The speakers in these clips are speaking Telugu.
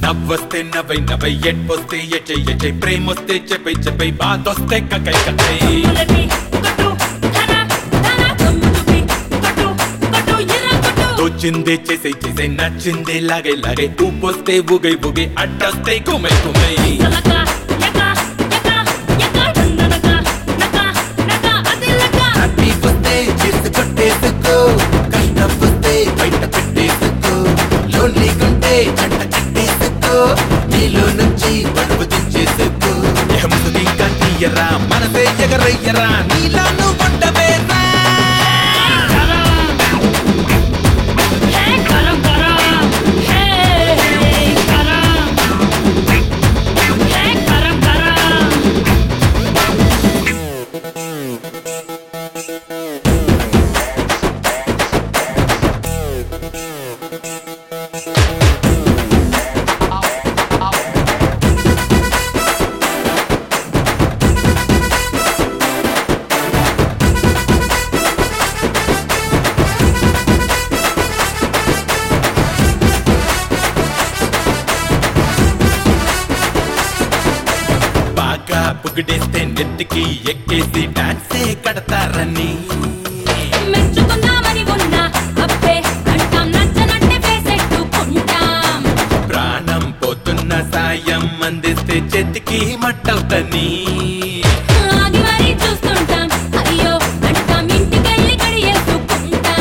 నవ్వొస్తే నవ్వై నవ్వై ఎట్పోస్తే ఎచ్చై ఎచ్చై ప్రేమొస్తే చెప్పై చెప్పై బాధొస్తే కకై కకై తోచిందే చేసై చేసై నచ్చిందే లాగై లాగై ఊపొస్తే ఊగై ఊగై అడ్డొస్తే కుమై కుమై హ్యాపీ వస్తే చేసి కొట్టేసుకో కష్టం వస్తే బయట పెట్టేసుకో లోన్లీ గుంటే జంట కట్టేసుకో నీలో నుంచి బరువు దించేసుకో ఎహముది ఇంకా తీయరా మనసే ఎగరయ్యరా నీలా నువ్వు ఉండవేరా పుగిడేస్తే నెత్తికి ఎక్కేసి డాన్సే కడతారని మెచ్చుకుందామని ఉన్నా అబ్బే అంటాం నచ్చనంటే వేసెట్టుకుంటాం ప్రాణం పోతున్న సాయం అందిస్తే చేతికి మట్టవుతని ఆగి మరీ చూస్తుంటాం అయ్యో అంటాం ఇంటికెళ్ళి కడియేసుకుంటాం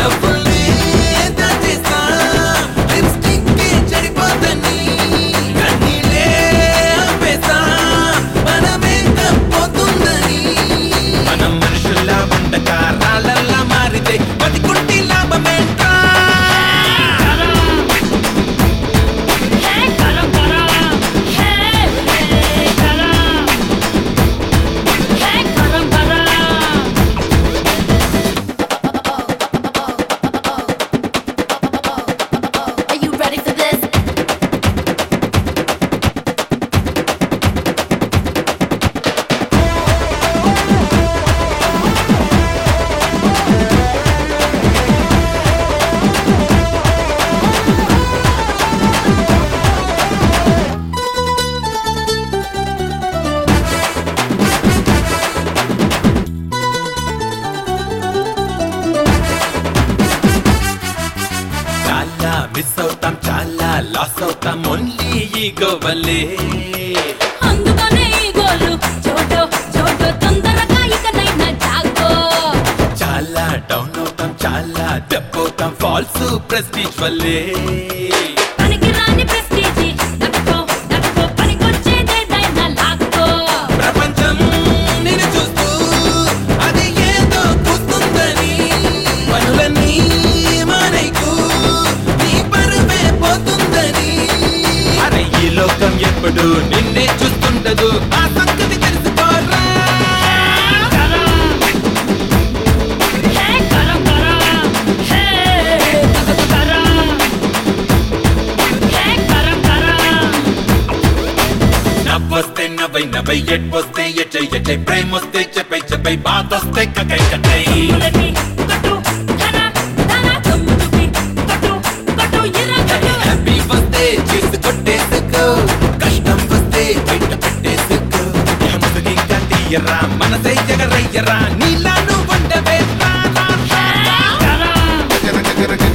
మిస్ అవుతాం చాలా లాస్ అవుతాం ఓన్లీ ఈగో వల్లే అందుకనే ఈగోలు చోటో చోటో తొందరగా ఇకనైనా జాగో చాలా డౌన్ అవుతాం చాలా దెబ్బవుతాం ఫాల్స్ ప్రెస్టీజ్ వల్లే పనికి రాని ప్రెస్టీజి దక్కో దక్కో పనికొచ్చేదేదైనా లాక్కో ప్రపంచం నిన్ను చూస్తూ అది ఏదో కూస్తుందని పనులన్నీ మానైకు ఈ లోకం ఎప్పుడు నిన్నే చూస్తుండదు ఆ సంగతి తెలుసుకోరా నవ్వొస్తే నవ్వై నవ్వై ఎట్వొస్తే ఎచ్చై ఎచ్చై ప్రేమొస్తే చెప్పై చెప్పై బాధొస్తే కకై కకై హ్యాపీ వస్తే చేసి కొట్టేసుకో కష్టం వస్తే బయట పెట్టేసుకో ఎహముది ఇంకా తీయరా మనసే ఎగరయ్యరా నీలా నువ్వు ఉండవేరా